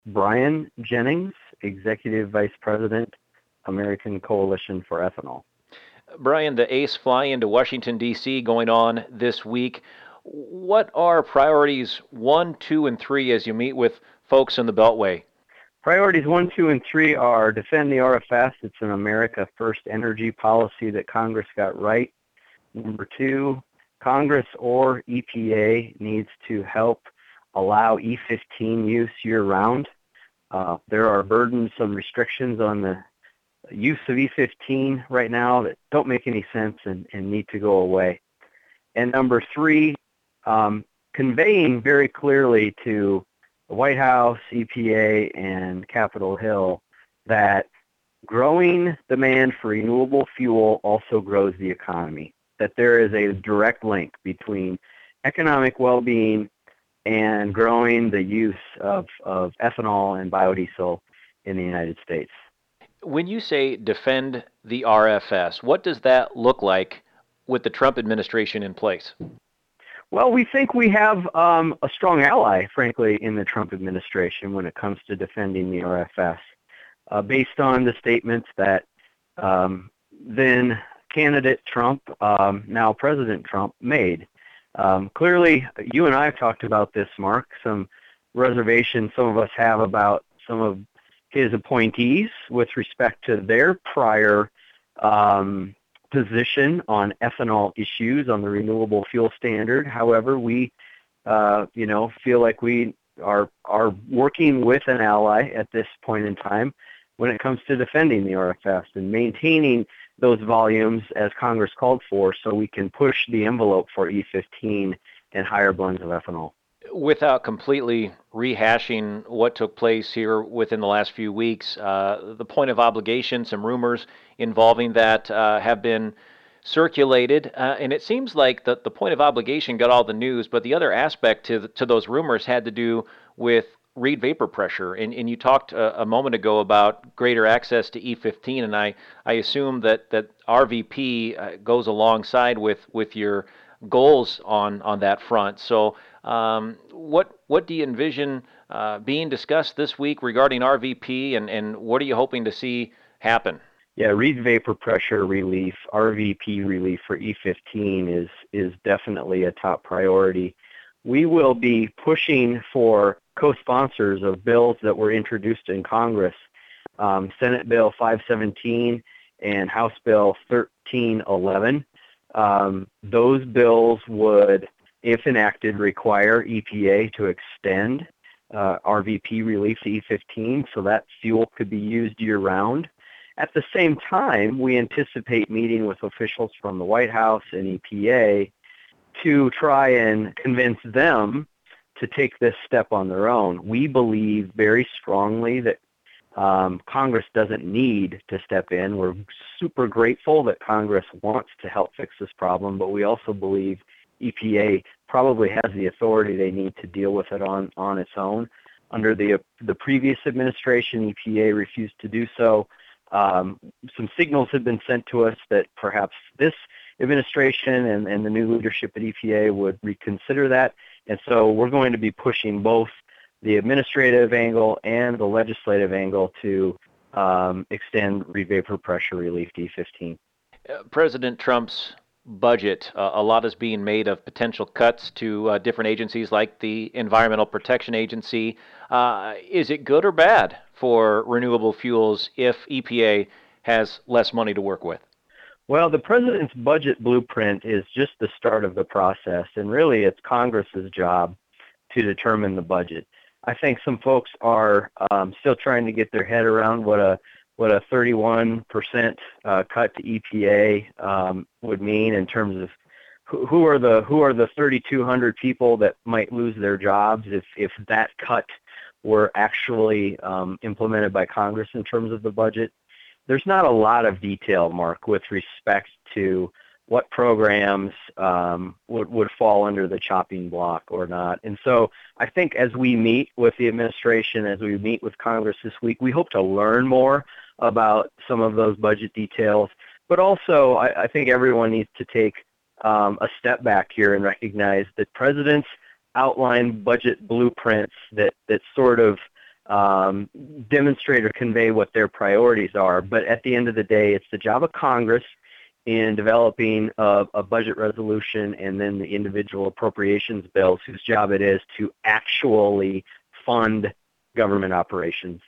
Brian Jennings, Executive Vice President, American Coalition for Ethanol. Brian, the ACE fly into Washington, D.C. going on this week. What are priorities 1, 2, and 3 as you meet with folks in the Beltway? Priorities 1, 2, and 3 are defend the RFS. It's an America First energy policy that Congress got right. Number 2, Congress or EPA needs to help allow E15 use year-round. There are burdensome restrictions on the use of E15 right now that don't make any sense and need to go away. And number 3, conveying very clearly to the White House, EPA, and Capitol Hill that growing demand for renewable fuel also grows the economy, that there is a direct link between economic well-being and growing the use of ethanol and biodiesel in the United States. When you say defend the RFS, what does that look like with the Trump administration in place? Well, we think we have a strong ally, frankly, in the Trump administration when it comes to defending the RFS, based on the statements that then candidate Trump, now President Trump, made. Clearly, you and I have talked about this, Mark, some reservations some of us have about some of his appointees with respect to their prior position on ethanol issues on the renewable fuel standard. However, we, feel like we are working with an ally at this point in time when it comes to defending the RFS and maintaining those volumes as Congress called for so we can push the envelope for E15 and higher blends of ethanol. Without completely rehashing what took place here within the last few weeks, the point of obligation, some rumors involving that have been circulated, and it seems like the point of obligation got all the news, but the other aspect to those rumors had to do with Reid vapor pressure, and you talked a moment ago about greater access to E15, and I assume that RVP goes alongside with your goals on that front. So what do you envision being discussed this week regarding RVP, and what are you hoping to see happen? Yeah, Reid vapor pressure relief, RVP relief for E15 is definitely a top priority. We will be pushing for co-sponsors of bills that were introduced in Congress, Senate Bill 517 and House Bill 1311. Those bills would, if enacted, require EPA to extend RVP relief to E15 so that fuel could be used year-round. At the same time, we anticipate meeting with officials from the White House and EPA to try and convince them to take this step on their own. We believe very strongly that Congress doesn't need to step in. We're super grateful that Congress wants to help fix this problem, but we also believe EPA probably has the authority they need to deal with it on its own. Under the previous administration, EPA refused to do so. Some signals have been sent to us that perhaps this administration and the new leadership at EPA would reconsider that. And so we're going to be pushing both the administrative angle and the legislative angle to extend Reid vapor pressure relief to E15. President Trump's budget, a lot is being made of potential cuts to different agencies like the Environmental Protection Agency. Is it good or bad for renewable fuels if EPA has less money to work with? Well, the president's budget blueprint is just the start of the process, and really it's Congress's job to determine the budget. I think some folks are still trying to get their head around what a 31% cut to EPA would mean in terms of who are the 3,200 people that might lose their jobs if that cut were actually implemented by Congress in terms of the budget. There's not a lot of detail, Mark, with respect to what programs would fall under the chopping block or not. And so I think as we meet with the administration, as we meet with Congress this week, we hope to learn more about some of those budget details. But also, I think everyone needs to take a step back here and recognize that presidents outline budget blueprints that sort of demonstrate or convey what their priorities are. But at the end of the day, it's the job of Congress in developing a budget resolution and then the individual appropriations bills whose job it is to actually fund government operations.